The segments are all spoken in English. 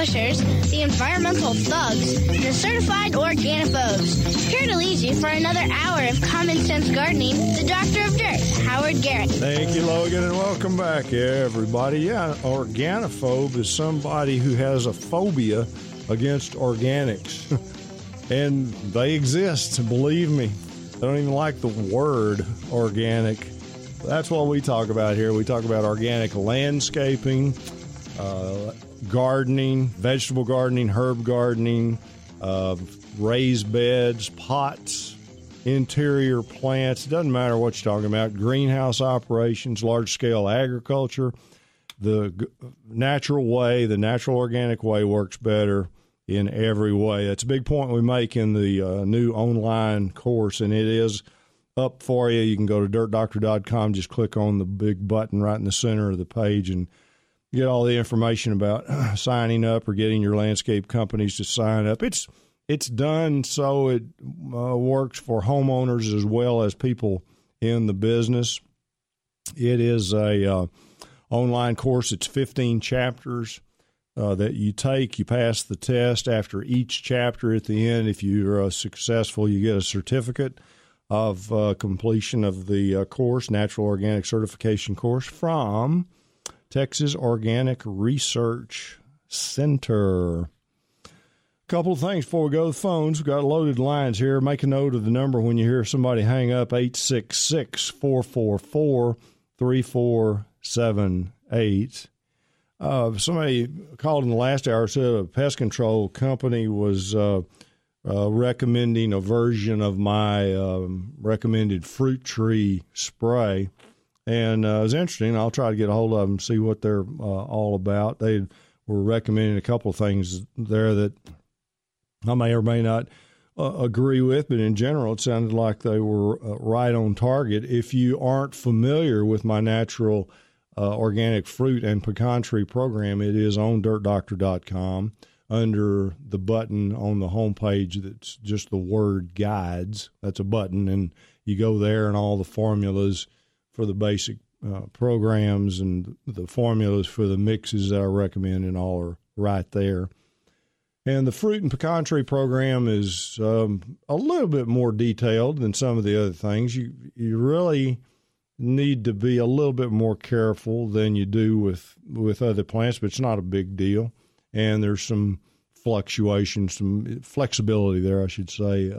pushers, the environmental thugs, and the certified organiphobes. Here to lead you for another hour of common sense gardening, the Doctor of Dirt, Howard Garrett. Thank you, Logan, and welcome back, everybody. Yeah, organophobe is somebody who has a phobia against organics. And they exist, believe me. They don't even like the word organic. That's what we talk about here. We talk about organic landscaping, gardening, vegetable gardening, herb gardening, raised beds, pots, interior plants. It doesn't matter what you're talking about. Greenhouse operations, large-scale agriculture. The natural way, the natural organic way works better in every way. That's a big point we make in the new online course, and it is up for you. You can go to dirtdoctor.com, just click on the big button right in the center of the page and get all the information about signing up or getting your landscape companies to sign up. It's done so it works for homeowners as well as people in the business. It is a online course. It's 15 chapters that you take. You pass the test after each chapter. At the end, if you're successful, you get a certificate of completion of the course, Natural Organic Certification course from Texas Organic Research Center. Couple of things before we go to the phones. We've got loaded lines here. Make a note of the number when you hear somebody hang up, 866-444-3478. Somebody called in the last hour, said a pest control company was recommending a version of my recommended fruit tree spray. And it was interesting. I'll try to get a hold of them, see what they're all about. They were recommending a couple of things there that I may or may not agree with, but in general, it sounded like they were right on target. If you aren't familiar with my natural organic fruit and pecan tree program, it is on dirtdoctor.com under the button on the homepage that's just the word guides. That's a button, and you go there, and all the formulas for the basic programs and the formulas for the mixes that I recommend and all are right there. And the fruit and pecan tree program is a little bit more detailed than some of the other things. You really need to be a little bit more careful than you do with other plants, but it's not a big deal. And there's some fluctuation, some flexibility there, I should say,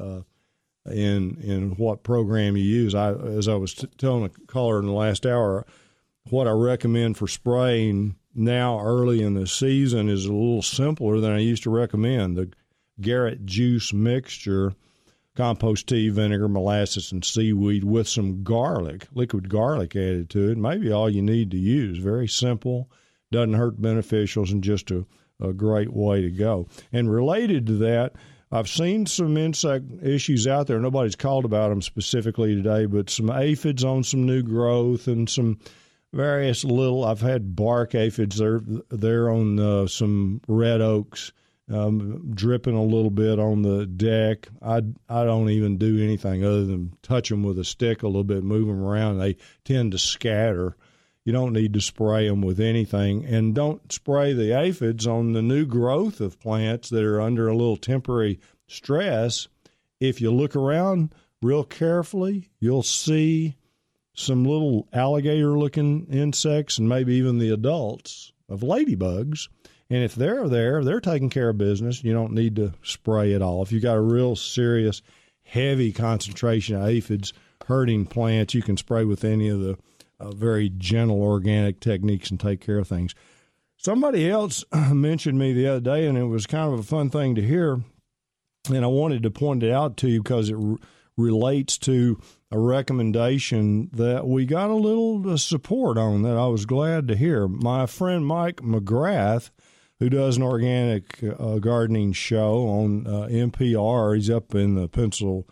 in what program you use. As I was telling a caller in the last hour, what I recommend for spraying now early in the season is a little simpler than I used to recommend. The Garrett juice mixture, compost tea, vinegar, molasses, and seaweed with some garlic, liquid garlic added to it. Maybe all you need to use. Very simple, doesn't hurt beneficials, and just a great way to go. And related to that, I've seen some insect issues out there. Nobody's called about them specifically today, but some aphids on some new growth and some various little, I've had bark aphids there on some red oaks, dripping a little bit on the deck. I don't even do anything other than touch them with a stick a little bit, move them around. They tend to scatter. You don't need to spray them with anything. And don't spray the aphids on the new growth of plants that are under a little temporary stress. If you look around real carefully, you'll see some little alligator-looking insects and maybe even the adults of ladybugs. And if they're there, they're taking care of business. You don't need to spray at all. If you've got a real serious, heavy concentration of aphids hurting plants, you can spray with any of the very gentle organic techniques and take care of things. Somebody else mentioned me the other day, and it was kind of a fun thing to hear, and I wanted to point it out to you because it relates to a recommendation that we got a little support on that I was glad to hear. My friend Mike McGrath, who does an organic gardening show on NPR, he's up in the Pittsburgh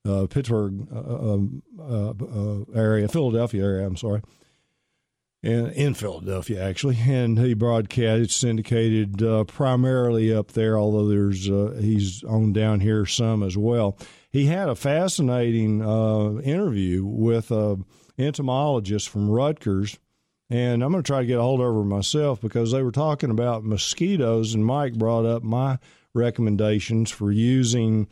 area, Philadelphia area, I'm sorry. In Philadelphia, actually, and he broadcast syndicated primarily up there, although there's he's on down here some as well. He had a fascinating interview with an entomologist from Rutgers, And I'm going to try to get a hold of her myself because they were talking about mosquitoes, and Mike brought up my recommendations for using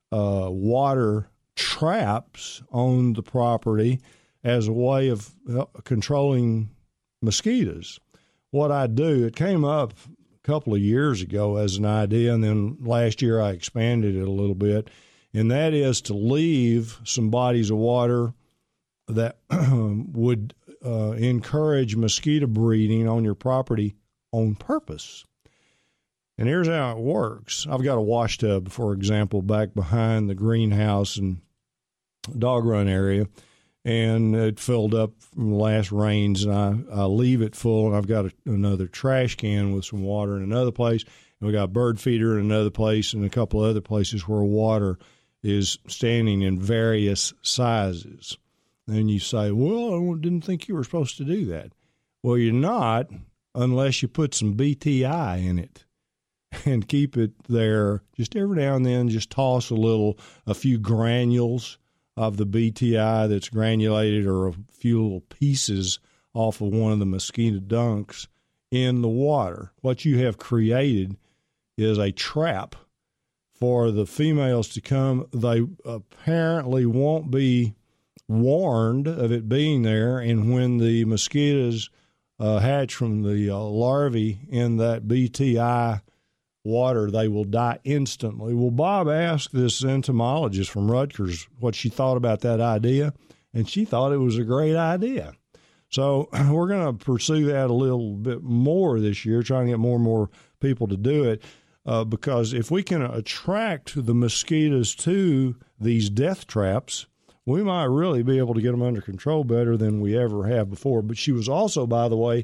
water traps on the property as a way of controlling mosquitoes. What I do, it came up a couple of years ago as an idea, and then last year I expanded it a little bit, and that is to leave some bodies of water that would encourage mosquito breeding on your property on purpose. And here's how it works. I've got a wash tub, for example, back behind the greenhouse and dog run area, and it filled up from the last rains, and I leave it full, and I've got another trash can with some water in another place, and we got a bird feeder in another place, and a couple of other places where water is standing in various sizes. And you say, well, I didn't think you were supposed to do that. Well, you're not unless you put some BTI in it and keep it there. Just every now and then, just toss a few granules of the BTI that's granulated or a few little pieces off of one of the mosquito dunks in the water. What you have created is a trap for the females to come. They apparently won't be warned of it being there, and when the mosquitoes hatch from the larvae in that BTI water, they will die instantly. Well, Bob asked this entomologist from Rutgers what she thought about that idea, and she thought it was a great idea. So we're going to pursue that a little bit more this year, trying to get more and more people to do it, because if we can attract the mosquitoes to these death traps, we might really be able to get them under control better than we ever have before. But she was also, by the way,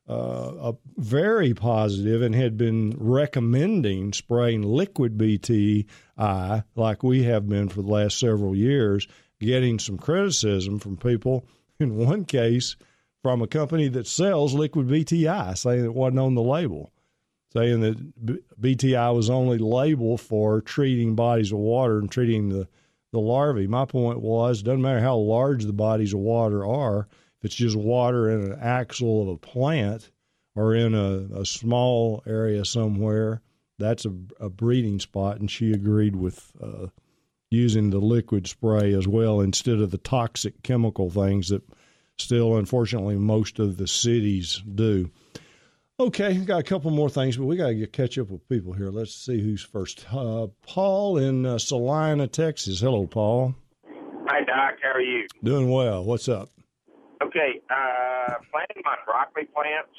very positive and had been recommending spraying liquid BTI like we have been for the last several years, getting some criticism from people, in one case from a company that sells liquid BTI, saying it wasn't on the label, saying that BTI was only labeled for treating bodies of water and treating the larvae. My point was, it doesn't matter how large the bodies of water are, if it's just water in an axil of a plant or in a small area somewhere, that's a breeding spot. And she agreed with using the liquid spray as well instead of the toxic chemical things that still, unfortunately, most of the cities do. Okay, got a couple more things, but we got to catch up with people here. Let's see who's first. Paul in Salina, Texas. Hello, Paul. Hi, Doc. How are you? Doing well. What's up? Okay, planting my broccoli plants,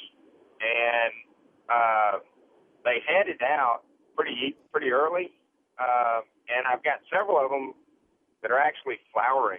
and they headed out pretty early, and I've got several of them that are actually flowering.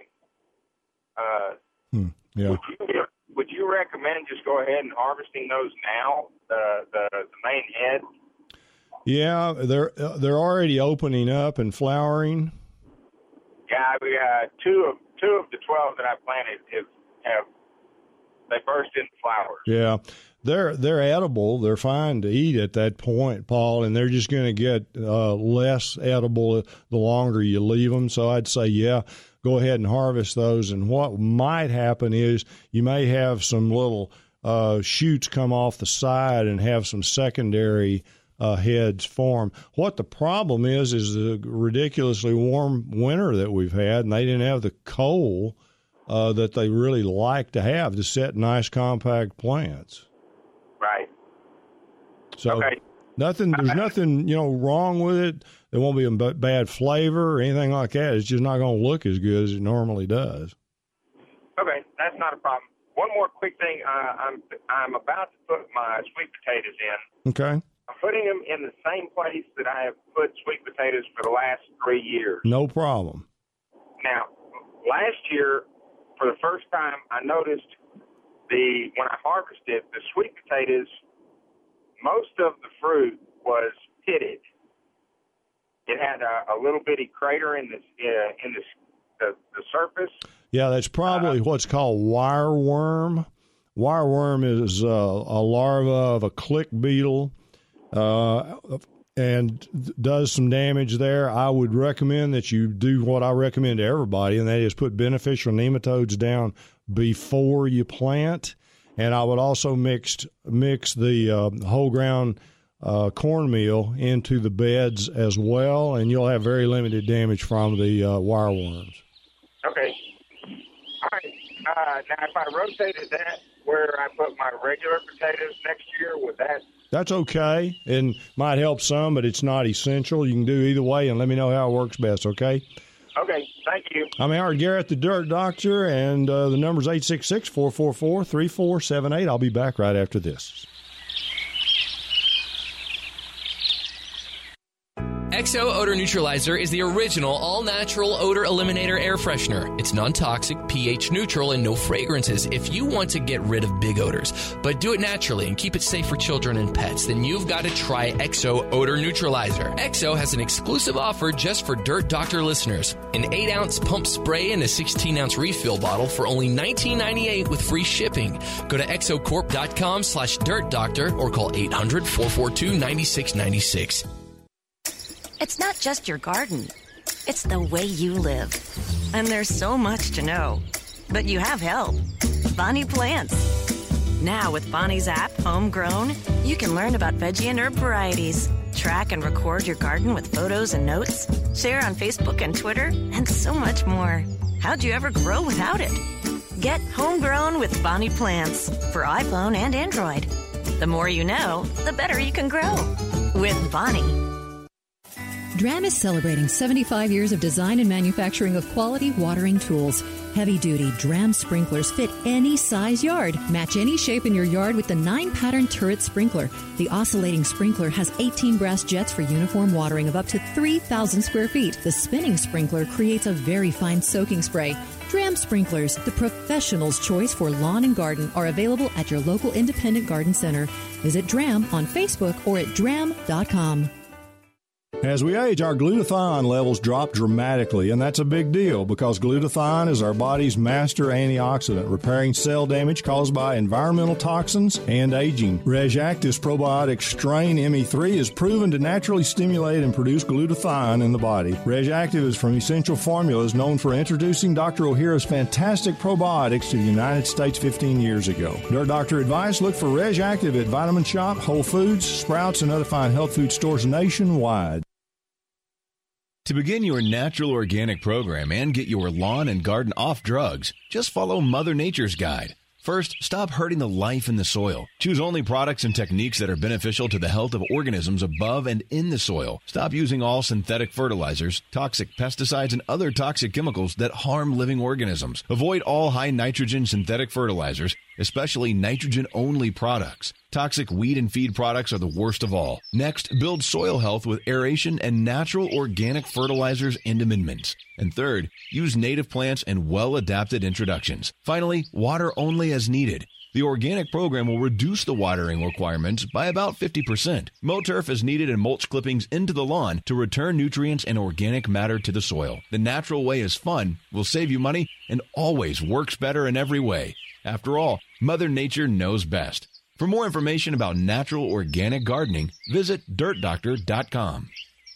Yeah. Would you recommend just go ahead and harvesting those now, the main head? Yeah, they're already opening up and flowering. Yeah, we two of the 12 that I planted have they burst into flowers. Yeah, they're edible. They're fine to eat at that point, Paul, and they're just going to get less edible the longer you leave them. So I'd say, yeah, go ahead and harvest those. And what might happen is you may have some little shoots come off the side and have some secondary heads form. What the problem is the ridiculously warm winter that we've had, and they didn't have the coal that they really like to have to set nice compact plants. Right. So okay. There's nothing, wrong with it. There won't be a bad flavor or anything like that. It's just not going to look as good as it normally does. Okay, that's not a problem. One more quick thing. I'm about to put my sweet potatoes in. Okay. I'm putting them in the same place that I have put sweet potatoes for the last 3 years. No problem. Now, last year, for the first time, I noticed when I harvested the sweet potatoes, most of the fruit was pitted. It had a little bitty crater in the surface. Yeah, that's probably what's called wireworm. Wireworm is a larva of a click beetle and does some damage there. I would recommend that you do what I recommend to everybody, and that is put beneficial nematodes down before you plant. And I would also mix the whole ground cornmeal into the beds as well, and you'll have very limited damage from the wireworms. Okay. All right. Now, if I rotated that where I put my regular potatoes next year, would that? That's okay, and might help some, but it's not essential. You can do either way, and let me know how it works best, okay? Okay, thank you. I'm Howard Garrett, the Dirt Doctor, and the number's 866-444-3478. I'll be back right after this. XO Odor Neutralizer is the original all-natural odor eliminator air freshener. It's non-toxic, pH neutral, and no fragrances. If you want to get rid of big odors, but do it naturally and keep it safe for children and pets, then you've got to try XO Odor Neutralizer. XO has an exclusive offer just for Dirt Doctor listeners. An 8-ounce pump spray and a 16-ounce refill bottle for only $19.98 with free shipping. Go to exocorp.com/dirtdoctor or call 800-442-9696. It's not just your garden. It's the way you live. And there's so much to know. But you have help. Bonnie Plants. Now with Bonnie's app, Homegrown, you can learn about veggie and herb varieties, track and record your garden with photos and notes, share on Facebook and Twitter, and so much more. How'd you ever grow without it? Get Homegrown with Bonnie Plants for iPhone and Android. The more you know, the better you can grow. With Bonnie. Dram is celebrating 75 years of design and manufacturing of quality watering tools. Heavy-duty Dram sprinklers fit any size yard. Match any shape in your yard with the 9-pattern turret sprinkler. The oscillating sprinkler has 18 brass jets for uniform watering of up to 3,000 square feet. The spinning sprinkler creates a very fine soaking spray. Dram sprinklers, the professional's choice for lawn and garden, are available at your local independent garden center. Visit Dram on Facebook or at dram.com. As we age, our glutathione levels drop dramatically, and that's a big deal because glutathione is our body's master antioxidant, repairing cell damage caused by environmental toxins and aging. RegActive's probiotic strain ME3 is proven to naturally stimulate and produce glutathione in the body. RegActive is from Essential Formulas, known for introducing Dr. Ohhira's fantastic probiotics to the United States 15 years ago. Dirt Doctor advice, look for RegActive at Vitamin Shop, Whole Foods, Sprouts, and other fine health food stores nationwide. To begin your natural organic program and get your lawn and garden off drugs, just follow Mother Nature's guide. First, stop hurting the life in the soil. Choose only products and techniques that are beneficial to the health of organisms above and in the soil. Stop using all synthetic fertilizers, toxic pesticides, and other toxic chemicals that harm living organisms. Avoid all high nitrogen synthetic fertilizers, especially nitrogen-only products. Toxic weed and feed products are the worst of all. Next, build soil health with aeration and natural organic fertilizers and amendments. And third, use native plants and well-adapted introductions. Finally, water only as needed. The organic program will reduce the watering requirements by about 50%. Mow turf as needed and mulch clippings into the lawn to return nutrients and organic matter to the soil. The natural way is fun, will save you money, and always works better in every way. After all, Mother Nature knows best. For more information about natural organic gardening, visit dirtdoctor.com.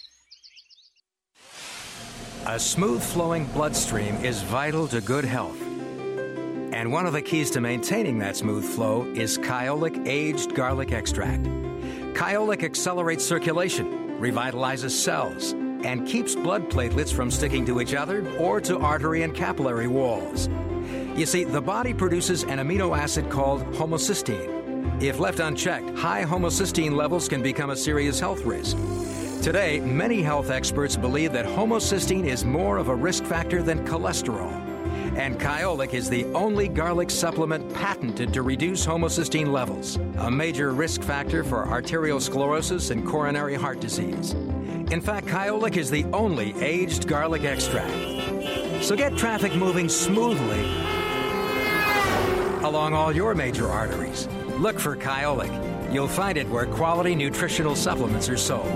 A smooth-flowing bloodstream is vital to good health. And one of the keys to maintaining that smooth flow is Kyolic Aged Garlic Extract. Kyolic accelerates circulation, revitalizes cells, and keeps blood platelets from sticking to each other or to artery and capillary walls. You see, the body produces an amino acid called homocysteine. If left unchecked, high homocysteine levels can become a serious health risk. Today, many health experts believe that homocysteine is more of a risk factor than cholesterol. And Kyolic is the only garlic supplement patented to reduce homocysteine levels, a major risk factor for arteriosclerosis and coronary heart disease. In fact, Kyolic is the only aged garlic extract. So get traffic moving smoothly along all your major arteries. Look for Kyolic. You'll find it where quality nutritional supplements are sold.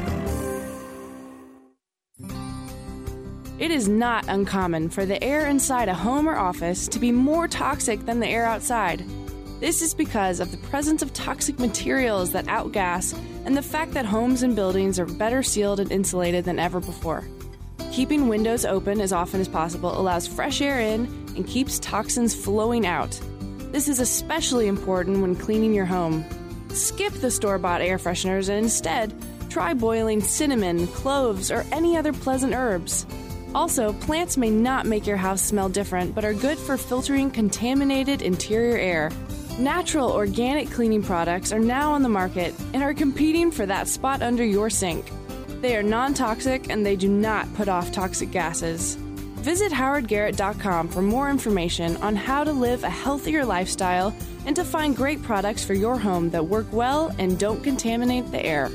It is not uncommon for the air inside a home or office to be more toxic than the air outside. This is because of the presence of toxic materials that outgas and the fact that homes and buildings are better sealed and insulated than ever before. Keeping windows open as often as possible allows fresh air in and keeps toxins flowing out. This is especially important when cleaning your home. Skip the store-bought air fresheners and instead try boiling cinnamon, cloves, or any other pleasant herbs. Also, plants may not make your house smell different, but are good for filtering contaminated interior air. Natural organic cleaning products are now on the market and are competing for that spot under your sink. They are non-toxic and they do not put off toxic gases. Visit howardgarrett.com for more information on how to live a healthier lifestyle and to find great products for your home that work well and don't contaminate the air.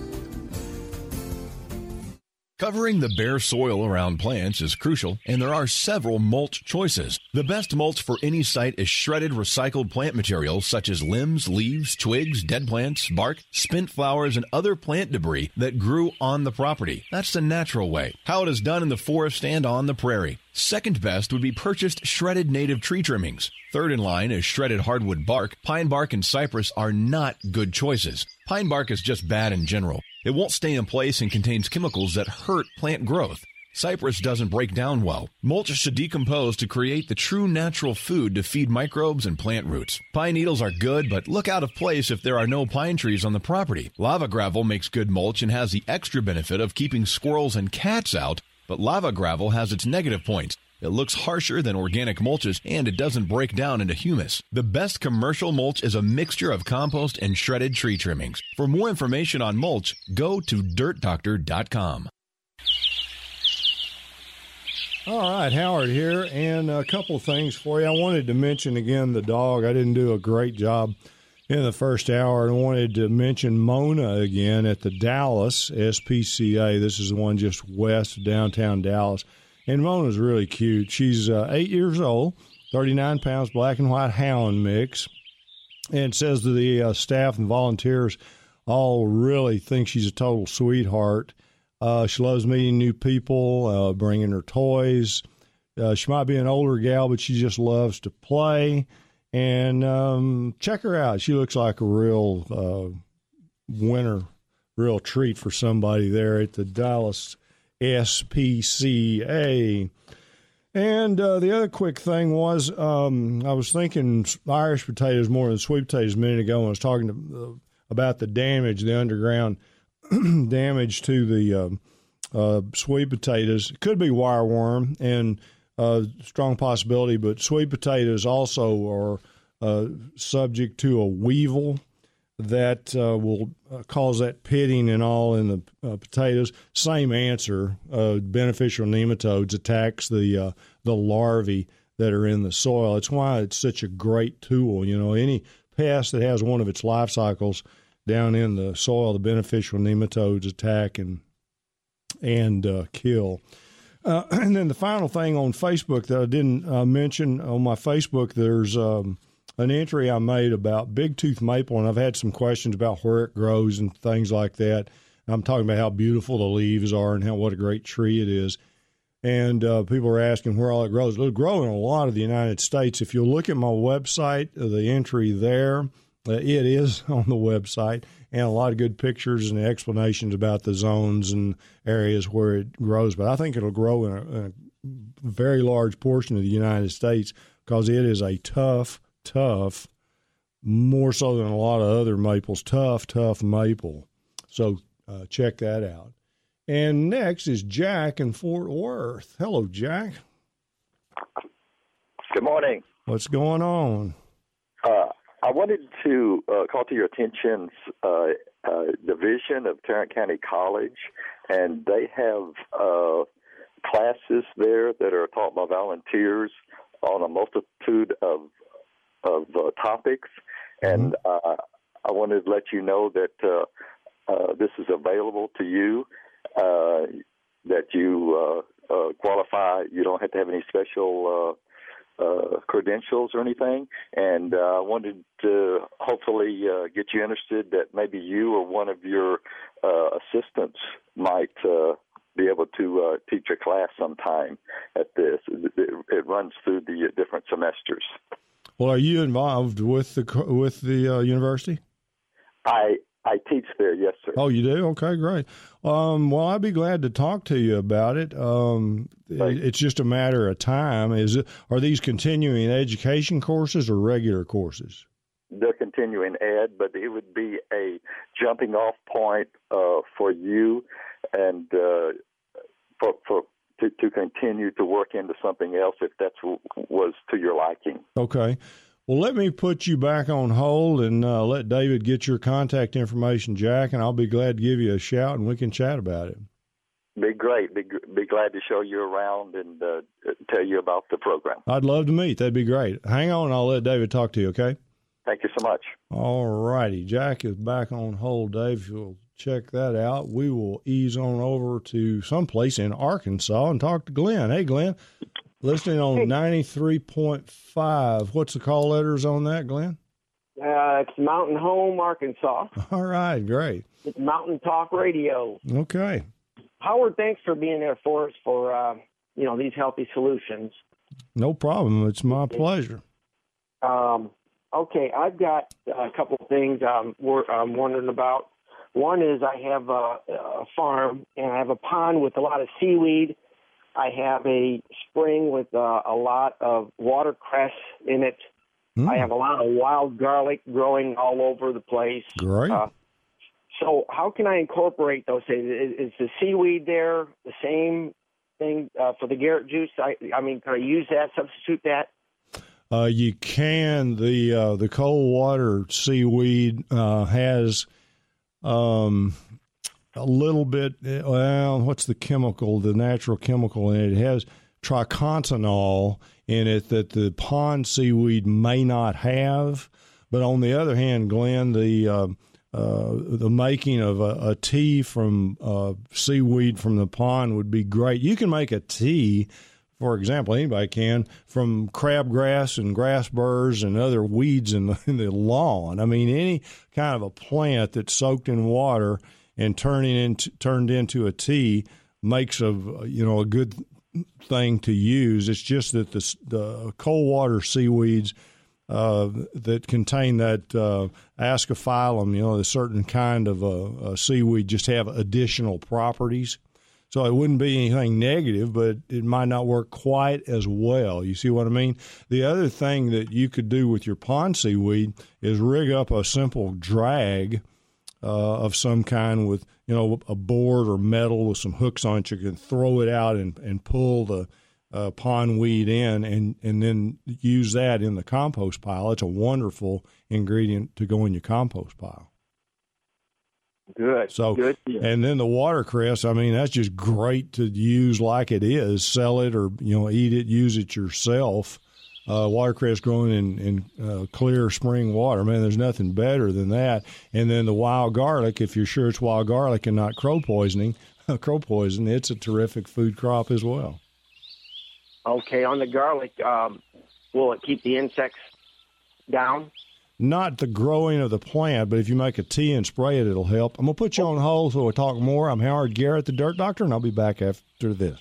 Covering the bare soil around plants is crucial, and there are several mulch choices. The best mulch for any site is shredded recycled plant materials such as limbs, leaves, twigs, dead plants, bark, spent flowers, and other plant debris that grew on the property. That's the natural way, how it is done in the forest and on the prairie. Second best would be purchased shredded native tree trimmings. Third in line is shredded hardwood bark. Pine bark and cypress are not good choices. Pine bark is just bad in general. It won't stay in place and contains chemicals that hurt plant growth. Cypress doesn't break down well. Mulch should decompose to create the true natural food to feed microbes and plant roots. Pine needles are good, but look out of place if there are no pine trees on the property. Lava gravel makes good mulch and has the extra benefit of keeping squirrels and cats out, but lava gravel has its negative points. It looks harsher than organic mulches, and it doesn't break down into humus. The best commercial mulch is a mixture of compost and shredded tree trimmings. For more information on mulch, go to dirtdoctor.com. All right, Howard here, and a couple things for you. I wanted to mention again the dog. I didn't do a great job in the first hour, and I wanted to mention Mona again at the Dallas SPCA. This is the one just west of downtown Dallas. And Mona's really cute. She's 8 years old, 39 pounds, black and white hound mix. And says to the staff and volunteers all really think she's a total sweetheart. She loves meeting new people, bringing her toys. She might be an older gal, but she just loves to play. And check her out. She looks like a real winner, real treat for somebody there at the Dallas SPCA. And the other quick thing was I was thinking Irish potatoes more than sweet potatoes a minute ago when I was talking about the damage, the underground damage to the sweet potatoes. It could be wireworm and strong possibility, but sweet potatoes also are subject to a weevil that will cause that pitting and all in the potatoes. Same answer. Beneficial nematodes attacks the larvae that are in the soil. It's why it's such a great tool. You know, any pest that has one of its life cycles down in the soil, the beneficial nematodes attack and kill. And then the final thing on Facebook that I didn't mention, on my Facebook, there's an entry I made about big tooth maple, and I've had some questions about where it grows and things like that. I'm talking about how beautiful the leaves are and what a great tree it is. And people are asking where all it grows. It'll grow in a lot of the United States. If you look at my website, the entry there, it is on the website, and a lot of good pictures and explanations about the zones and areas where it grows. But I think it'll grow in a very large portion of the United States because it is a tough, more so than a lot of other maples, tough maple. So check that out. And next is Jack in Fort Worth. Hello, Jack. Good morning. What's going on? I wanted to call to your attention division of Tarrant County College, and they have classes there that are taught by volunteers on a multitude of topics, and I wanted to let you know that this is available to you, that you qualify. You don't have to have any special credentials or anything, and I wanted to hopefully get you interested that maybe you or one of your assistants might be able to teach a class sometime at this. It runs through the different semesters. Well, are you involved with the university? I I teach there, yes, sir. Oh, you do? Okay, great. Well, I'd be glad to talk to you about it. It's just a matter of time. Are these continuing education courses or regular courses? They're continuing ed, but it would be a jumping off point for you and to continue to work into something else if that was to your liking. Okay. Well, let me put you back on hold and let David get your contact information, Jack, and I'll be glad to give you a shout and we can chat about it. Be great. Be glad to show you around and tell you about the program. I'd love to meet. That'd be great. Hang on, I'll let David talk to you, okay? Thank you so much. All righty. Jack is back on hold, Dave. You'll check that out. We will ease on over to someplace in Arkansas and talk to Glenn. Hey, Glenn. Listening on 93.5. What's the call letters on that, Glenn? It's Mountain Home, Arkansas. All right, great. It's Mountain Talk Radio. Okay. Howard, thanks for being there for us for, these healthy solutions. No problem. It's my pleasure. Okay, I've got a couple of things I'm wondering about. One is I have a farm, and I have a pond with a lot of seaweed. I have a spring with a lot of watercress in it. I have a lot of wild garlic growing all over the place. Great. So how can I incorporate those things? Is the seaweed there the same thing for the Garrett juice? Can I use that, substitute that? You can. The cold water seaweed has a little bit, what's the chemical, the natural chemical in it? It has tricontinol in it that the pond seaweed may not have. But on the other hand, Glenn, the making of a tea from seaweed from the pond would be great. You can make a tea, for example, anybody can, from crabgrass and grass burrs and other weeds in the lawn. I mean, any kind of a plant that's soaked in water and turned into a tea makes a good thing to use. It's just that the cold water seaweeds that contain that ascophyllum, a certain kind of a seaweed, just have additional properties. So it wouldn't be anything negative, but it might not work quite as well. You see what I mean? The other thing that you could do with your pond seaweed is rig up a simple drag of some kind with, a board or metal with some hooks on it. You can throw it out and pull the pond weed in and then use that in the compost pile. It's a wonderful ingredient to go in your compost pile. Good. So, good. And then the watercress, that's just great to use like it is. Sell it or, eat it, use it yourself. Watercress growing in clear spring water, man, there's nothing better than that. And then the wild garlic, if you're sure it's wild garlic and not crow poison, it's a terrific food crop as well. Okay, on the garlic, will it keep the insects down? Not the growing of the plant, but if you make a tea and spray it, it'll help. I'm going to put you on hold so we'll talk more. I'm Howard Garrett, the Dirt Doctor, and I'll be back after this.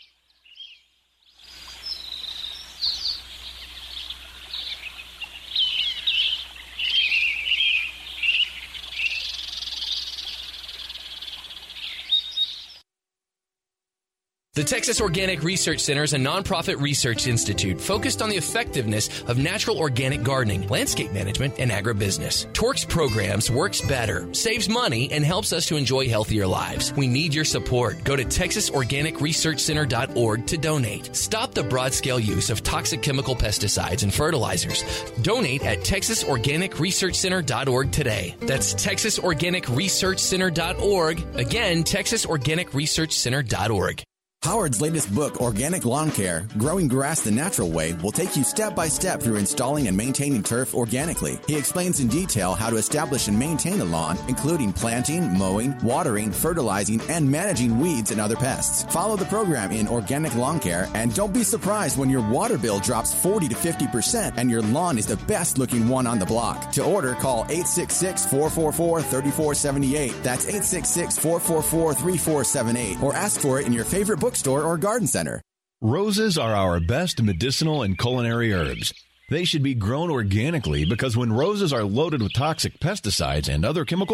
The Texas Organic Research Center is a nonprofit research institute focused on the effectiveness of natural organic gardening, landscape management, and agribusiness. Torque's programs works better, saves money, and helps us to enjoy healthier lives. We need your support. Go to TexasOrganicResearchCenter.org to donate. Stop the broad-scale use of toxic chemical pesticides and fertilizers. Donate at TexasOrganicResearchCenter.org today. That's TexasOrganicResearchCenter.org. Again, TexasOrganicResearchCenter.org. Howard's latest book, Organic Lawn Care, Growing Grass the Natural Way, will take you step by step through installing and maintaining turf organically. He explains in detail how to establish and maintain a lawn, including planting, mowing, watering, fertilizing, and managing weeds and other pests. Follow the program in Organic Lawn Care, and don't be surprised when your water bill drops 40 to 50% and your lawn is the best looking one on the block. To order, call 866-444-3478. That's 866-444-3478. Or ask for it in your favorite bookstore or garden center. Roses are our best medicinal and culinary herbs. They should be grown organically because when roses are loaded with toxic pesticides and other chemicals,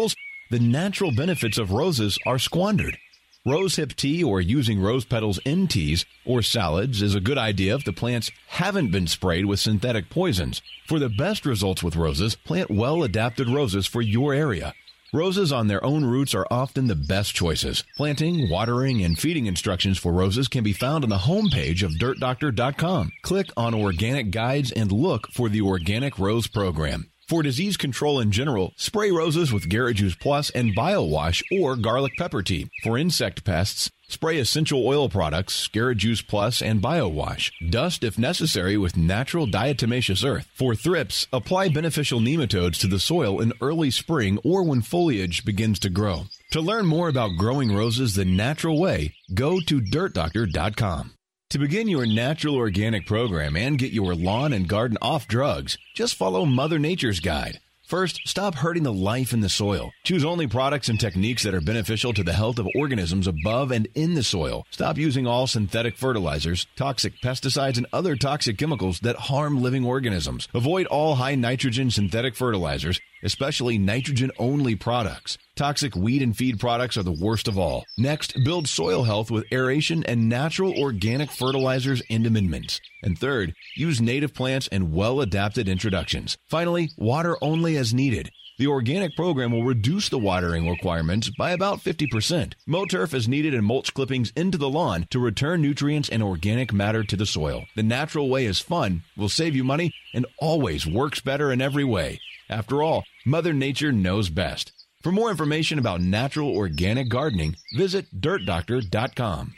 the natural benefits of roses are squandered. Rosehip tea or using rose petals in teas or salads is a good idea if the plants haven't been sprayed with synthetic poisons. For the best results with roses, plant well-adapted roses for your area. Roses on their own roots are often the best choices. Planting, watering, and feeding instructions for roses can be found on the homepage of DirtDoctor.com. Click on Organic Guides and look for the Organic Rose Program. For disease control in general, spray roses with Garrett Juice Plus and BioWash or garlic pepper tea. For insect pests, spray essential oil products, Garrett Juice Plus and BioWash. Dust if necessary with natural diatomaceous earth. For thrips, apply beneficial nematodes to the soil in early spring or when foliage begins to grow. To learn more about growing roses the natural way, go to DirtDoctor.com. To begin your natural organic program and get your lawn and garden off drugs, just follow Mother Nature's guide. First, stop hurting the life in the soil. Choose only products and techniques that are beneficial to the health of organisms above and in the soil. Stop using all synthetic fertilizers, toxic pesticides, and other toxic chemicals that harm living organisms. Avoid all high nitrogen synthetic fertilizers, especially nitrogen-only products. Toxic weed and feed products are the worst of all. Next, build soil health with aeration and natural organic fertilizers and amendments. And third, use native plants and well-adapted introductions. Finally, water only as needed. The organic program will reduce the watering requirements by about 50%. Mow turf as needed and mulch clippings into the lawn to return nutrients and organic matter to the soil. The natural way is fun, will save you money, and always works better in every way. After all, Mother Nature knows best. For more information about natural organic gardening, visit DirtDoctor.com.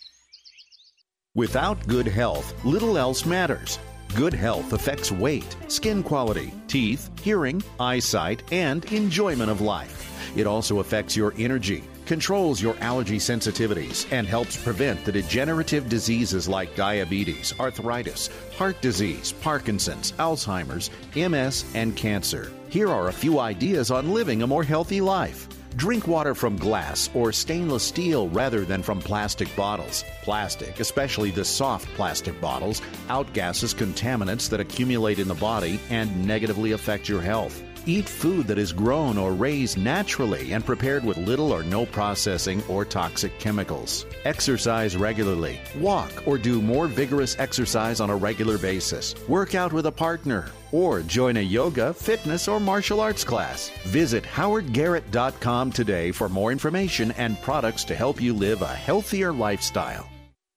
Without good health, little else matters. Good health affects weight, skin quality, teeth, hearing, eyesight, and enjoyment of life. It also affects your energy, controls your allergy sensitivities, and helps prevent the degenerative diseases like diabetes, arthritis, heart disease, Parkinson's, Alzheimer's, MS, and cancer. Here are a few ideas on living a more healthy life. Drink water from glass or stainless steel rather than from plastic bottles. Plastic, especially the soft plastic bottles, outgasses contaminants that accumulate in the body and negatively affect your health. Eat food that is grown or raised naturally and prepared with little or no processing or toxic chemicals. Exercise regularly. Walk or do more vigorous exercise on a regular basis. Work out with a partner or join a yoga, fitness, or martial arts class. Visit howardgarrett.com today for more information and products to help you live a healthier lifestyle.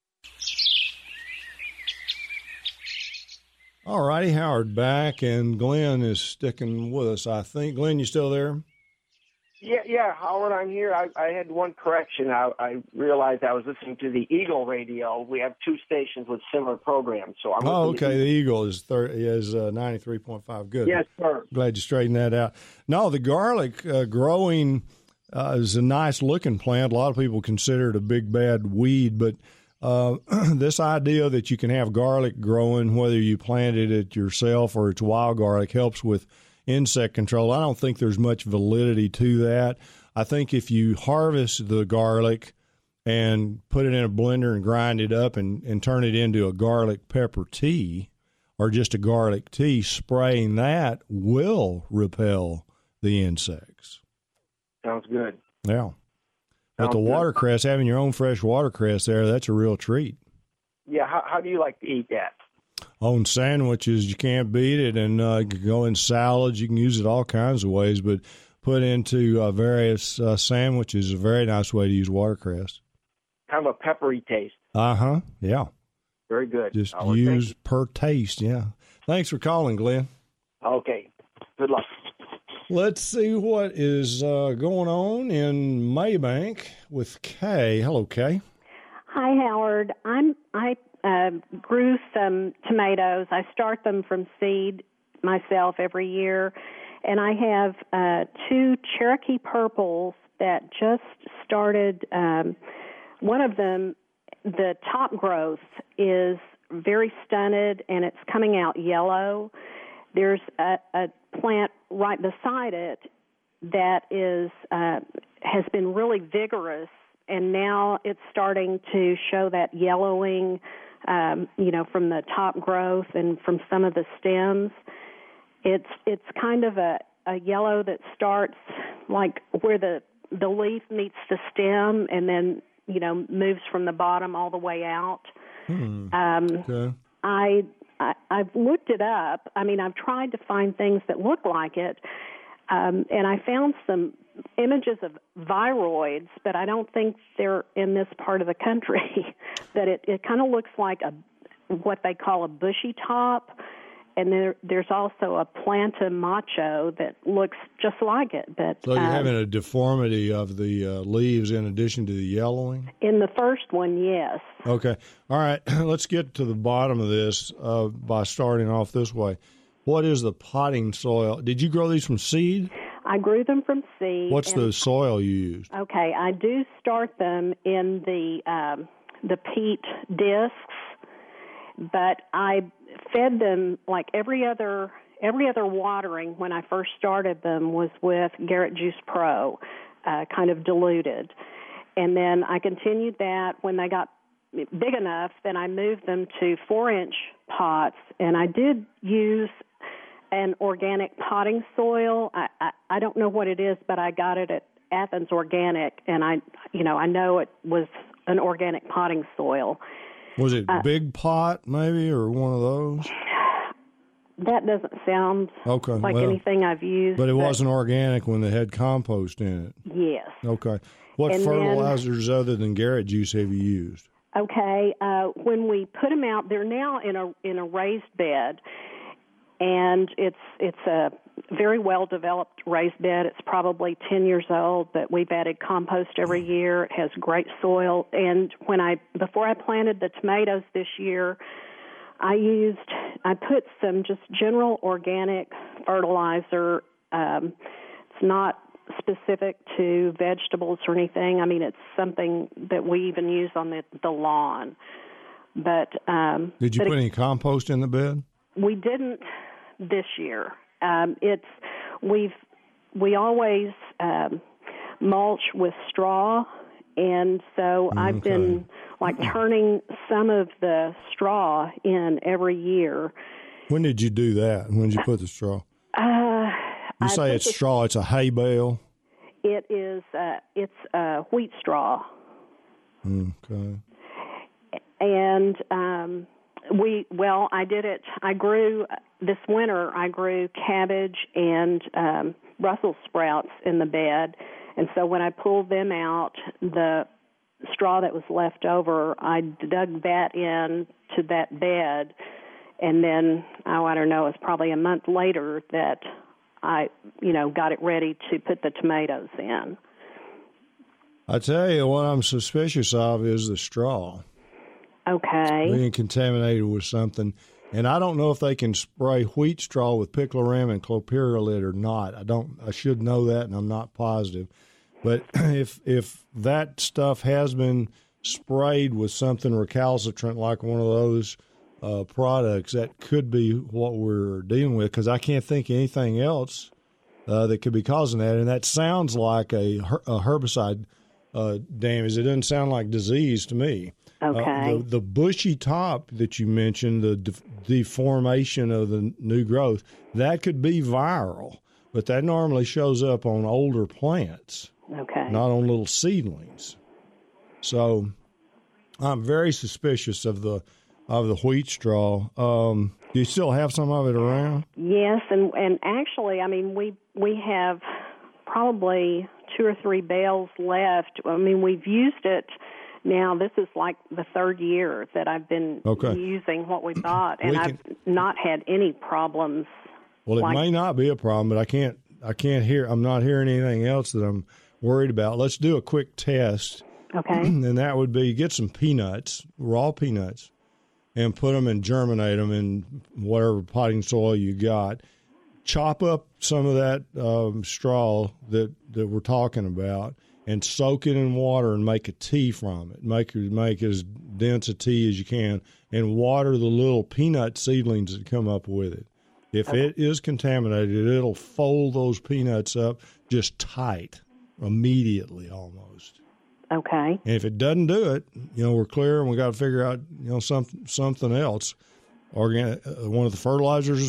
All righty, Howard back, and Glenn is sticking with us, I think. Glenn, you still there? Yeah, Howard, I'm here. I had one correction. I realized I was listening to the Eagle radio. We have two stations with similar programs. So I'm okay. The Eagle is 93.5. Good. Yes, sir. Glad you straightened that out. No, the garlic growing is a nice-looking plant. A lot of people consider it a big, bad weed, but this idea that you can have garlic growing, whether you planted it yourself or it's wild garlic, helps with insect control. I don't think there's much validity to that. I think if you harvest the garlic and put it in a blender and grind it up and turn it into a garlic pepper tea or just a garlic tea, spraying that will repel the insects. Sounds good. Yeah. But the watercress, having your own fresh watercress there, that's a real treat. Yeah, how do you like to eat that? On sandwiches, you can't beat it, and you can go in salads. You can use it all kinds of ways, but put into various sandwiches is a very nice way to use watercress. Kind of a peppery taste. Uh-huh, yeah. Very good. Just use per taste, yeah. Thanks for calling, Glenn. Okay, good luck. Let's see what is going on in Maybank with Kay. Hello, Kay. Hi, Howard. I grew some tomatoes. I start them from seed myself every year, and I have two Cherokee purples that just started. One of them, the top growth is very stunted, and it's coming out yellow. There's a plant right beside it that is has been really vigorous, and now it's starting to show that yellowing, from the top growth and from some of the stems. It's kind of a yellow that starts like where the leaf meets the stem and then, moves from the bottom all the way out. Okay. I've looked it up. I mean, I've tried to find things that look like it, and I found some images of viroids, but I don't think they're in this part of the country. That it kind of looks like what they call a bushy top, and there's also a planta macho that looks just like it. But so you're having a deformity of the leaves in addition to the yellowing? In the first one, yes. Okay. All right. Let's get to the bottom of this by starting off this way. What is the potting soil? Did you grow these from seed? I grew them from seed. What's the soil you used? Okay, I do start them in the peat discs, but I fed them like every other watering when I first started them was with Garrett Juice Pro, kind of diluted. And then I continued that when they got big enough, then I moved them to 4-inch pots, and I did use an organic potting soil. I don't know what it is, but I got it at Athens Organic, and I know it was an organic potting soil. Was it big pot maybe or one of those? That doesn't sound like anything I've used. But it wasn't organic when they had compost in it. Yes. Okay. What fertilizers other than Garrett Juice have you used? Okay. When we put them out, they're now in a raised bed. And it's a very well-developed raised bed. It's probably 10 years old, but we've added compost every year. It has great soil. And before I planted the tomatoes this year, I put some just general organic fertilizer. It's not specific to vegetables or anything. I mean, it's something that we even use on the lawn. But did you put any compost in the bed? We didn't this year. We always mulch with straw, and so I've been turning some of the straw in every year. When did you do that? When did you put the straw? You say it's straw. It's a hay bale. It is. It's wheat straw. Okay. And I did it. This winter, I grew cabbage and Brussels sprouts in the bed. And so when I pulled them out, the straw that was left over, I dug that in to that bed. And then, I don't know, it's probably a month later that I, got it ready to put the tomatoes in. I tell you, what I'm suspicious of is the straw. Okay. Being contaminated with something. And I don't know if they can spray wheat straw with picloram and clopyrrolate or not. I should know that, and I'm not positive. But if that stuff has been sprayed with something recalcitrant like one of those products, that could be what we're dealing with, because I can't think of anything else that could be causing that. And that sounds like a herbicide damage. It doesn't sound like disease to me. Okay. The bushy top that you mentioned, the deformation of the new growth, that could be viral, but that normally shows up on older plants, not on little seedlings. So I'm very suspicious of the wheat straw. Do you still have some of it around? Yes, and actually, I mean, we have probably 2 or 3 bales left. I mean, we've used it. Now, this is like the 3rd year that I've been using what we bought, and I've not had any problems. Well, it may not be a problem, but I can't hear. I'm not hearing anything else that I'm worried about. Let's do a quick test. Okay. And that would be get some peanuts, raw peanuts, and put them and germinate them in whatever potting soil you got. Chop up some of that straw that we're talking about, and soak it in water and make a tea from it. Make as dense a tea as you can, and water the little peanut seedlings that come up with it. If it is contaminated, it'll fold those peanuts up just tight immediately almost. Okay. And if it doesn't do it, we're clear, and we got to figure out something else. Organic, one of the fertilizers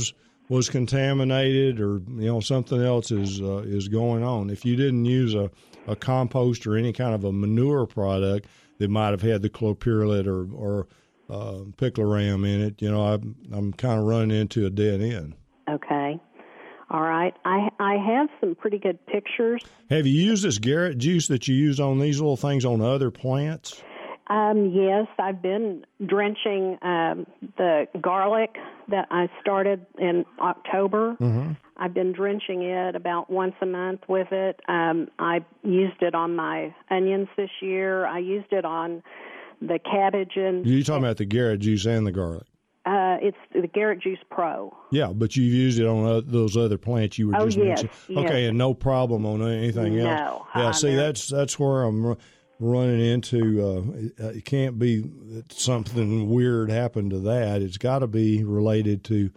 was contaminated or something else is going on. If you didn't use a compost or any kind of a manure product that might have had the clopyrrolate or picloram in it, I'm kind of running into a dead end. Okay. All right. I have some pretty good pictures. Have you used this Garrett juice that you use on these little things on other plants? Yes, I've been drenching the garlic that I started in October. Mm-hmm. I've been drenching it about once a month with it. I used it on my onions this year. I used it on the cabbage. You're talking about the Garrett juice and the garlic? It's the Garrett Juice Pro. Yeah, but you've used it on those other plants you were just mentioning. Yes. Okay, and no problem on anything else. No. Yeah, see, that's where I'm running into. It can't be that something weird happened to that. It's got to be related to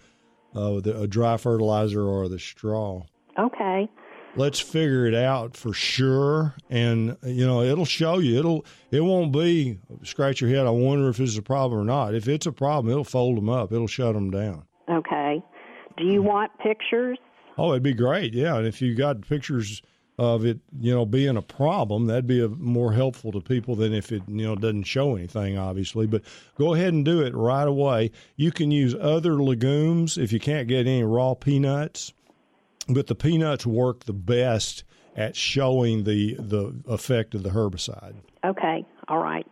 a dry fertilizer or the straw. Okay. Let's figure it out for sure, and it'll show you. It won't be scratch your head. I wonder if it's a problem or not. If it's a problem, it'll fold them up. It'll shut them down. Okay. Do you want pictures? Oh, it'd be great. Yeah, and if you got pictures of it, being a problem, that'd be more helpful to people than if it doesn't show anything, obviously. But go ahead and do it right away. You can use other legumes if you can't get any raw peanuts. But the peanuts work the best at showing the effect of the herbicide. Okay. All right.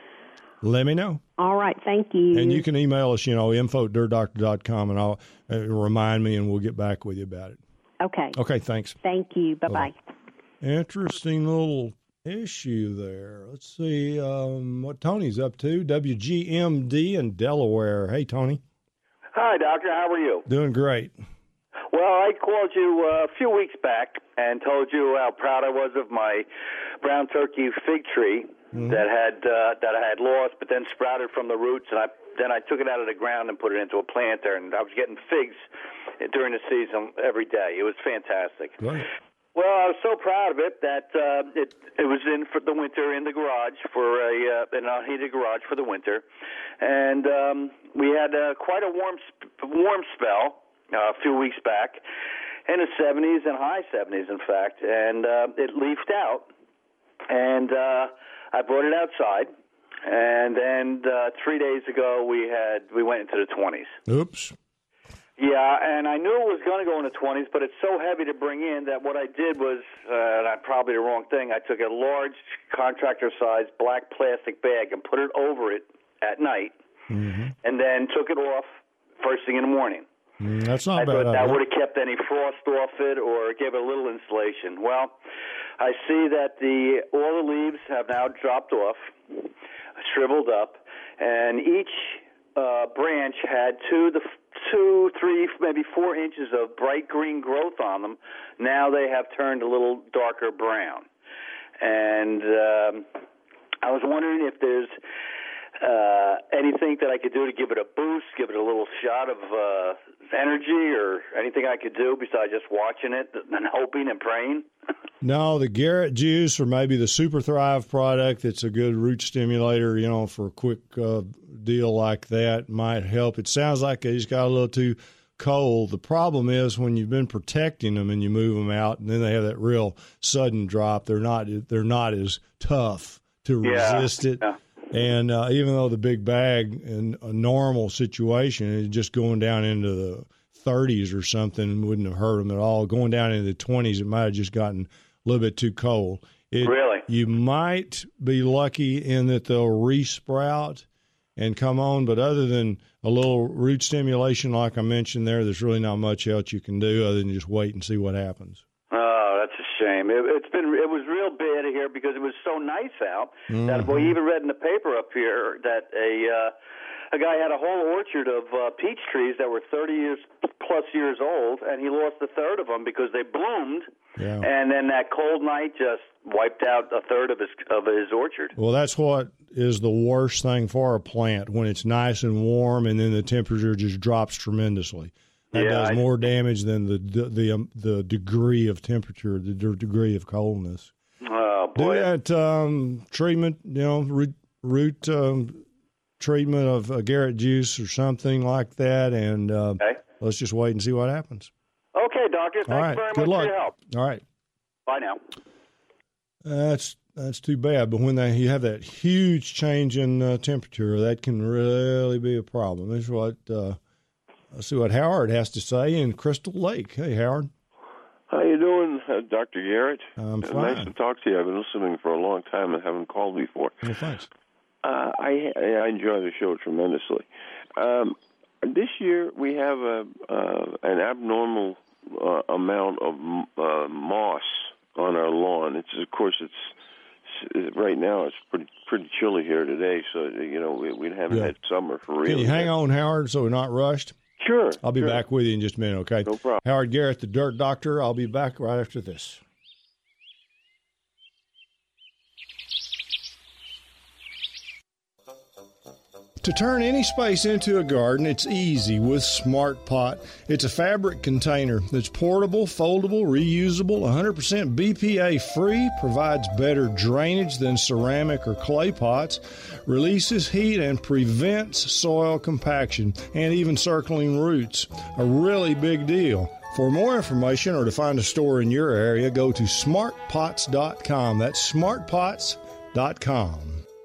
Let me know. All right. Thank you. And you can email us, info@dirtdoctor.com, and I'll remind me, and we'll get back with you about it. Okay. Okay, thanks. Thank you. Bye-bye. Interesting little issue there. Let's see what Tony's up to. WGMD in Delaware. Hey, Tony. Hi, Doctor. How are you? Doing great. Well, I called you a few weeks back and told you how proud I was of my brown turkey fig tree that I had lost, but then sprouted from the roots, and then I took it out of the ground and put it into a planter, and I was getting figs during the season every day. It was fantastic. Right. Well, I was so proud of it that it was in for the winter in the garage for an unheated garage for the winter, and we had quite a warm spell a few weeks back, in the 70s and high 70s, in fact, and it leafed out, and I brought it outside, and then 3 days ago we went into the 20s. Oops. Yeah, and I knew it was going to go in the 20s, but it's so heavy to bring in that what I did was, and probably the wrong thing, I took a large contractor-sized black plastic bag and put it over it at night, and then took it off first thing in the morning. That's not bad. I thought that would have kept any frost off it or gave it a little insulation. Well, I see that all the leaves have now dropped off, shriveled up, and each branch had 2, 3, maybe 4 inches of bright green growth on them. Now they have turned a little darker brown. And I was wondering if there's anything that I could do to give it a boost, give it a little shot of energy, or anything I could do besides just watching it and hoping and praying? No, the Garrett juice or maybe the Super Thrive product that's a good root stimulator, for a quick deal like that might help. It sounds like they just got a little too cold. The problem is when you've been protecting them and you move them out and then they have that real sudden drop, they're not as tough to resist it. Yeah. And even though the big bag in a normal situation is just going down into the 30s or something wouldn't have hurt them at all. Going down into the 20s, it might have just gotten a little bit too cold. Really? You might be lucky in that they'll re-sprout and come on, but other than a little root stimulation like I mentioned there's really not much else you can do other than just wait and see what happens. Oh, that's a shame. It was real bad here because it was so nice out that we even read in the paper up here that a guy had a whole orchard of peach trees that were 30 plus years old, and he lost a third of them because they bloomed, and then that cold night just wiped out a third of his orchard. Well, that's what is the worst thing for a plant, when it's nice and warm and then the temperature just drops tremendously. That does more damage than the degree of temperature, the degree of coldness. Oh, boy. Do that treatment, root treatment of Garrett juice or something like that, and let's just wait and see what happens. Okay, Doctor. Thanks very much for your help. All right. Bye now. That's too bad. But when you have that huge change in temperature, that can really be a problem. This is what let's see what Howard has to say in Crystal Lake. Hey, Howard. How you doing, Dr. Garrett? I'm fine. Nice to talk to you. I've been listening for a long time and haven't called before. Well, thanks. I enjoy the show tremendously. This year we have an abnormal amount of moss on our lawn. It's right now it's pretty chilly here today, so we haven't had summer for real. Can you hang on, Howard, so we're not rushed? Sure. I'll be back with you in just a minute, okay? No problem. Howard Garrett, the Dirt Doctor. I'll be back right after this. To turn any space into a garden, it's easy with Smart Pot. It's a fabric container that's portable, foldable, reusable, 100% BPA free, provides better drainage than ceramic or clay pots, releases heat and prevents soil compaction and even circling roots. A really big deal. For more information or to find a store in your area, go to smartpots.com. That's smartpots.com.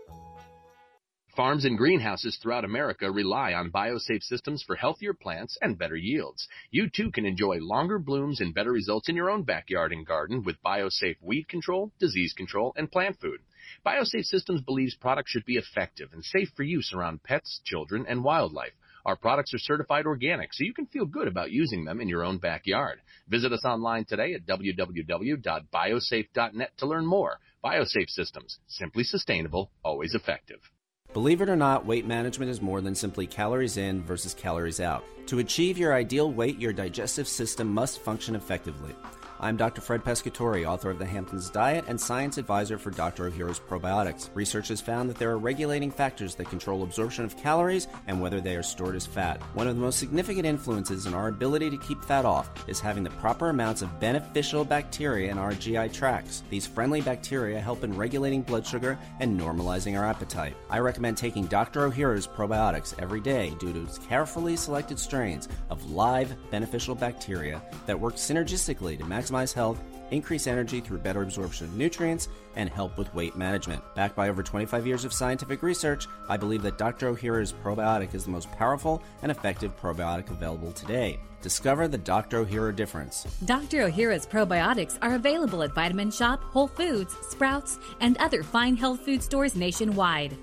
Farms and greenhouses throughout America rely on BioSafe systems for healthier plants and better yields. You too can enjoy longer blooms and better results in your own backyard and garden with BioSafe weed control, disease control, and plant food. BioSafe Systems believes products should be effective and safe for use around pets, children, and wildlife. Our products are certified organic, so you can feel good about using them in your own backyard. Visit us online today at www.biosafe.net to learn more. BioSafe Systems, simply sustainable, always effective. Believe it or not, weight management is more than simply calories in versus calories out. To achieve your ideal weight, your digestive system must function effectively. I'm Dr. Fred Pescatori, author of The Hamptons Diet and science advisor for Dr. Ohhira's Probiotics. Research has found that there are regulating factors that control absorption of calories and whether they are stored as fat. One of the most significant influences in our ability to keep fat off is having the proper amounts of beneficial bacteria in our GI tracts. These friendly bacteria help in regulating blood sugar and normalizing our appetite. I recommend taking Dr. Ohhira's Probiotics every day due to its carefully selected strains of live beneficial bacteria that work synergistically to maximize health, increase energy through better absorption of nutrients, and help with weight management. Backed by over 25 years of scientific research, I believe that Dr. Ohhira's Probiotic is the most powerful and effective probiotic available today. Discover the Dr. Ohhira difference. Dr. Ohhira's Probiotics are available at Vitamin Shop, Whole Foods, Sprouts, and other fine health food stores nationwide.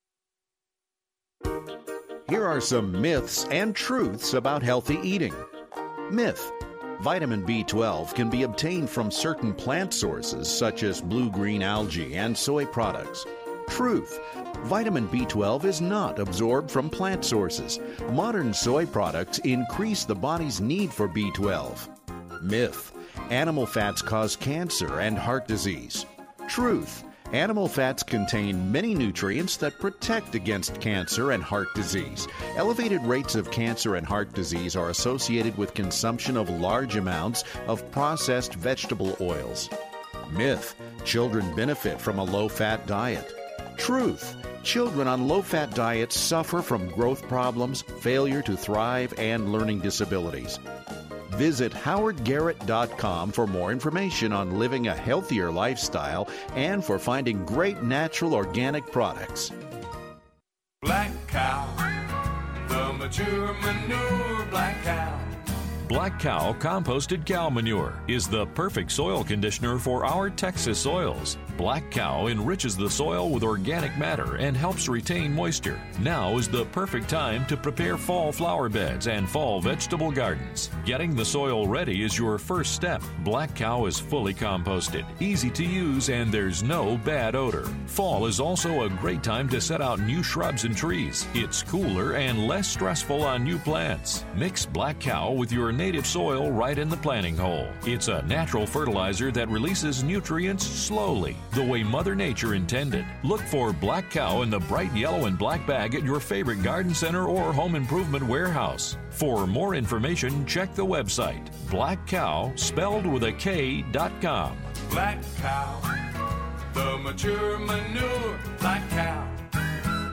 Here are some myths and truths about healthy eating. Myth: vitamin B12 can be obtained from certain plant sources such as blue-green algae and soy products. Truth: vitamin B12 is not absorbed from plant sources. Modern soy products increase the body's need for B12. Myth: animal fats cause cancer and heart disease. Truth: animal fats contain many nutrients that protect against cancer and heart disease. Elevated rates of cancer and heart disease are associated with consumption of large amounts of processed vegetable oils. Myth: children benefit from a low-fat diet. Truth: children on low-fat diets suffer from growth problems, failure to thrive, and learning disabilities. Visit howardgarrett.com for more information on living a healthier lifestyle and for finding great natural organic products. Black Cow, the mature manure Black Cow. Black Cow Composted Cow Manure is the perfect soil conditioner for our Texas soils. Black Cow enriches the soil with organic matter and helps retain moisture. Now is the perfect time to prepare fall flower beds and fall vegetable gardens. Getting the soil ready is your first step. Black Cow is fully composted, easy to use, and there's no bad odor. Fall is also a great time to set out new shrubs and trees. It's cooler and less stressful on new plants. Mix Black Cow with your native soil right in the planting hole. It's a natural fertilizer that releases nutrients slowly, the way Mother Nature intended. Look for Black Cow in the bright yellow and black bag at your favorite garden center or home improvement warehouse. For more information, check the website, blackcow, spelled with a K.com. Black Cow, the mature manure Black Cow.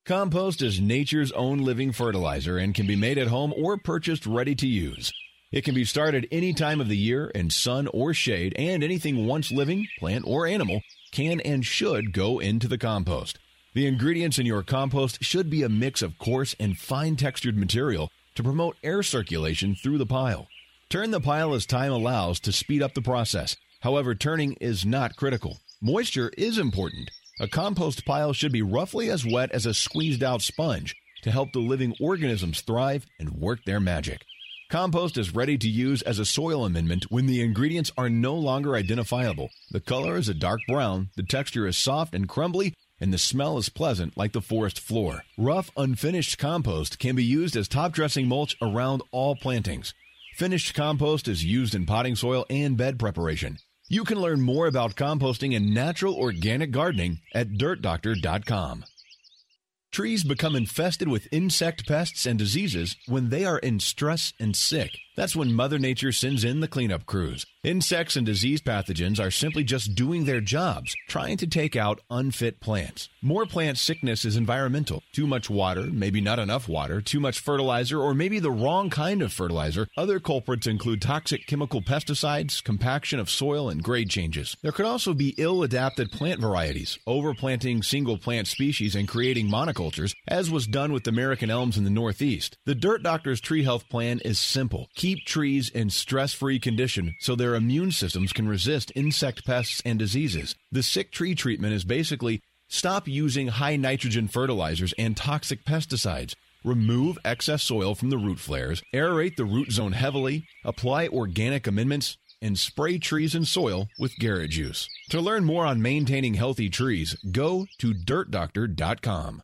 Compost is nature's own living fertilizer and can be made at home or purchased ready to use. It can be started any time of the year in sun or shade, and anything once living, plant or animal, can and should go into the compost. The ingredients in your compost should be a mix of coarse and fine-textured material to promote air circulation through the pile. Turn the pile as time allows to speed up the process. However, turning is not critical. Moisture is important. A compost pile should be roughly as wet as a squeezed-out sponge to help the living organisms thrive and work their magic. Compost is ready to use as a soil amendment when the ingredients are no longer identifiable. The color is a dark brown, the texture is soft and crumbly, and the smell is pleasant like the forest floor. Rough, unfinished compost can be used as top-dressing mulch around all plantings. Finished compost is used in potting soil and bed preparation. You can learn more about composting and natural organic gardening at dirtdoctor.com. Trees become infested with insect pests and diseases when they are in stress and sick. That's when Mother Nature sends in the cleanup crews. Insects and disease pathogens are simply just doing their jobs, trying to take out unfit plants. More plant sickness is environmental. Too much water, maybe not enough water, too much fertilizer, or maybe the wrong kind of fertilizer. Other culprits include toxic chemical pesticides, compaction of soil, and grade changes. There could also be ill-adapted plant varieties, overplanting single plant species and creating monocultures, as was done with American elms in the Northeast. The Dirt Doctor's Tree Health Plan is simple. Keep trees in stress-free condition so their immune systems can resist insect pests and diseases. The sick tree treatment is basically stop using high nitrogen fertilizers and toxic pesticides. Remove excess soil from the root flares, aerate the root zone heavily, apply organic amendments, and spray trees and soil with Garrett juice. To learn more on maintaining healthy trees, go to dirtdoctor.com.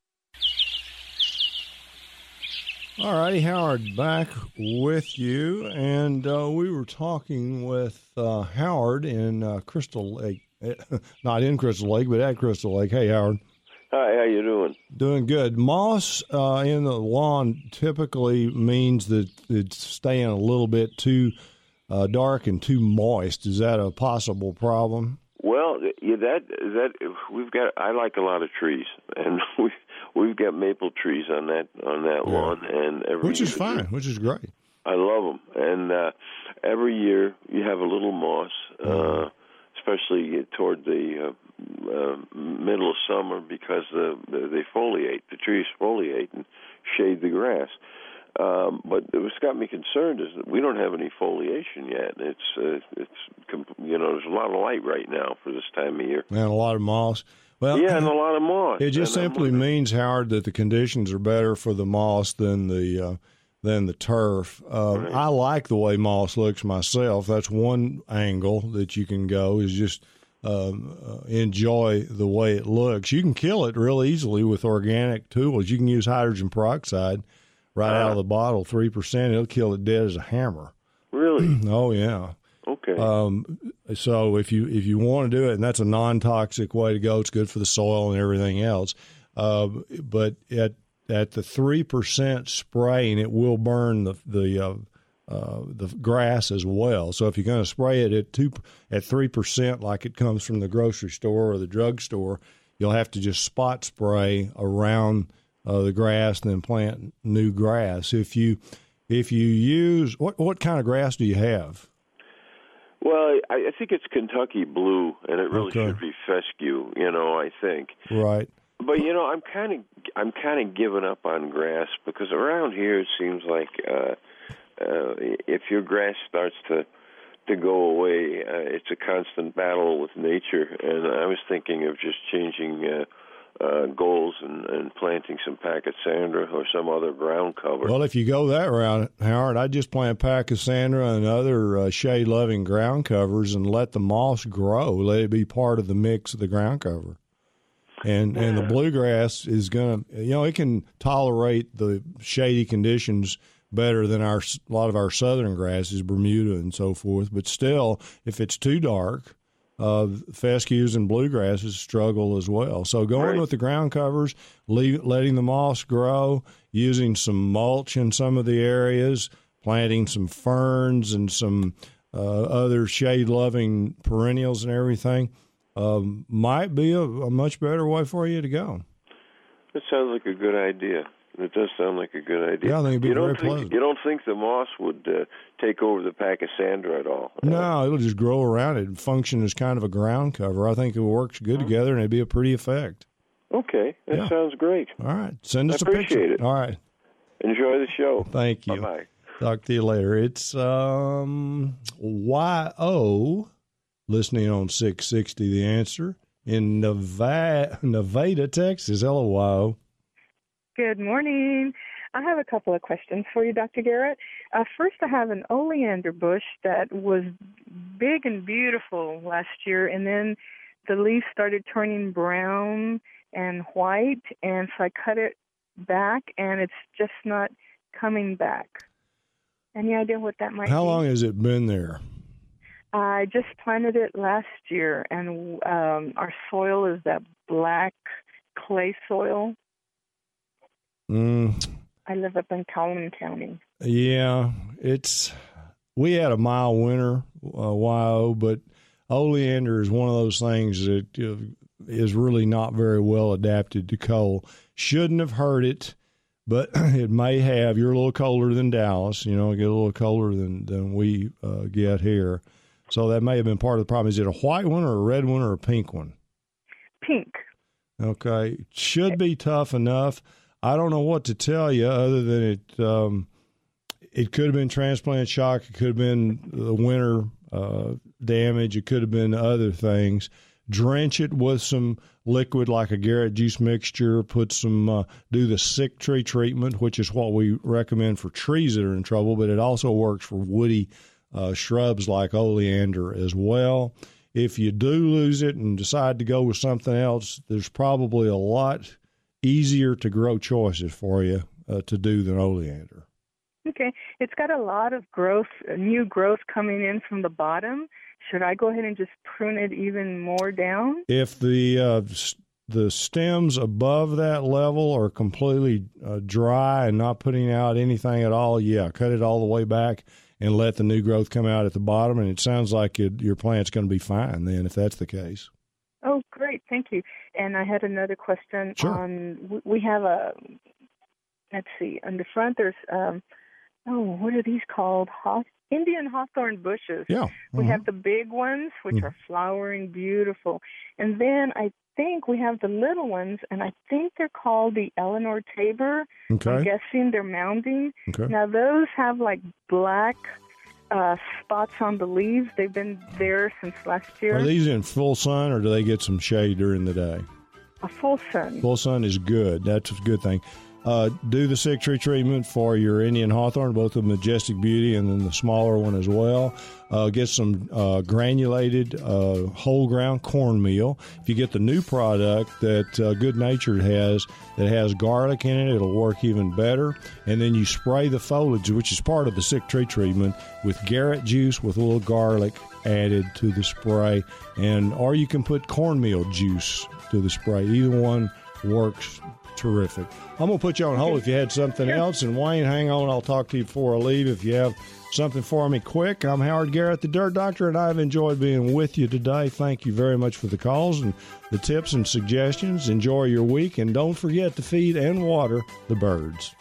All righty, Howard, back with you, and we were talking with Howard in Crystal Lake, not in Crystal Lake, but at Crystal Lake. Hey, Howard. Hi, how you doing? Doing good. Moss in the lawn typically means that it's staying a little bit too dark and too moist. Is that a possible problem? Well, yeah, that we've got. I like a lot of trees, and we've got maple trees on that lawn, and which is fine, which is great. I love them, and every year you have a little moss, especially toward the middle of summer, because they foliate. The trees foliate and shade the grass. But what's got me concerned is that we don't have any foliation yet. It's there's a lot of light right now for this time of year, and a lot of moss. Well, yeah, and a lot of moss. It just simply means, Howard, that the conditions are better for the moss than the turf. Right. I like the way moss looks myself. That's one angle that you can go, is just enjoy the way it looks. You can kill it real easily with organic tools. You can use hydrogen peroxide right out of the bottle, 3%. It'll kill it dead as a hammer. Really? Oh, yeah. Okay. So if you want to do it, and that's a non-toxic way to go, it's good for the soil and everything else. But at the 3% spraying, it will burn the grass as well. So if you're going to spray it at 3%, like it comes from the grocery store or the drugstore, you'll have to just spot spray around the grass and then plant new grass. If you use what kind of grass do you have? Well, I think it's Kentucky blue, and it really should be fescue. I think. Right. But I'm kind of giving up on grass, because around here it seems like if your grass starts to go away, it's a constant battle with nature. And I was thinking of just changing goals and planting some Pachysandra or some other ground cover. Well, if you go that route, Howard, I'd just plant Pachysandra and other shade-loving ground covers and let the moss grow. Let it be part of the mix of the ground cover. And the bluegrass is going to, it can tolerate the shady conditions better than a lot of our southern grasses, Bermuda and so forth. But still, if it's too dark, fescues and bluegrasses struggle as well. So going with the ground covers, letting the moss grow, using some mulch in some of the areas, planting some ferns and some other shade-loving perennials and everything, might be a much better way for you to go. That sounds like a good idea. It does sound like a good idea. Yeah, I think it'd be very pleasant. You don't think the moss would take over the pachysandra at all? No, it'll just grow around it and function as kind of a ground cover. I think it works good together, and it'd be a pretty effect. Okay, that sounds great. All right, send us a picture. Appreciate it. All right. Enjoy the show. Thank you. Bye-bye. Talk to you later. It's YO, listening on 660 The Answer, in Nevada, Texas. Hello, YO. Good morning. I have a couple of questions for you, Dr. Garrett. First, I have an oleander bush that was big and beautiful last year, and then the leaves started turning brown and white, and so I cut it back, and it's just not coming back. Any idea what that might be? How long has it been there? I just planted it last year, and our soil is that black clay soil. I live up in Calhoun County. Yeah, we had a mild winter, YO, but oleander is one of those things that is really not very well adapted to cold. Shouldn't have hurt it, but it may have. You're a little colder than Dallas, get a little colder than we get here. So that may have been part of the problem. Is it a white one or a red one or a pink one? Pink. Okay. Should be tough enough. I don't know what to tell you other than it could have been transplant shock. It could have been the winter damage. It could have been other things. Drench it with some liquid like a Garrett juice mixture. Put some, do the sick tree treatment, which is what we recommend for trees that are in trouble, but it also works for woody shrubs like oleander as well. If you do lose it and decide to go with something else, there's probably a lot easier to grow choices for you to do than oleander. Okay. It's got a lot of growth, new growth coming in from the bottom. Should I go ahead and just prune it even more down? If the stems above that level are completely dry and not putting out anything at all, cut it all the way back and let the new growth come out at the bottom. And it sounds like your plant's going to be fine then if that's the case. Oh, great. Thank you. And I had another question. Sure. We have let's see, on the front there's, what are these called? Indian hawthorn bushes. Yeah. We have the big ones, which are flowering beautiful. And then I think we have the little ones, and I think they're called the Eleanor Tabor. Okay. I'm guessing they're mounding. Okay. Now, those have like black spots on the leaves. They've been there since last year. Are these in full sun, or do they get some shade during the day? A full sun. Full sun is good. That's a good thing. Do the sick tree treatment for your Indian hawthorn, both the Majestic Beauty and then the smaller one as well. Get some granulated whole ground cornmeal. If you get the new product that Good Natured has that has garlic in it, it'll work even better. And then you spray the foliage, which is part of the sick tree treatment, with Garrett juice with a little garlic added to the spray. Or you can put cornmeal juice to the spray. Either one works terrific. I'm going to put you on hold if you had something else. And Wayne, hang on. I'll talk to you before I leave if you have something for me quick. I'm Howard Garrett, the Dirt Doctor, and I've enjoyed being with you today. Thank you very much for the calls and the tips and suggestions. Enjoy your week, and don't forget to feed and water the birds.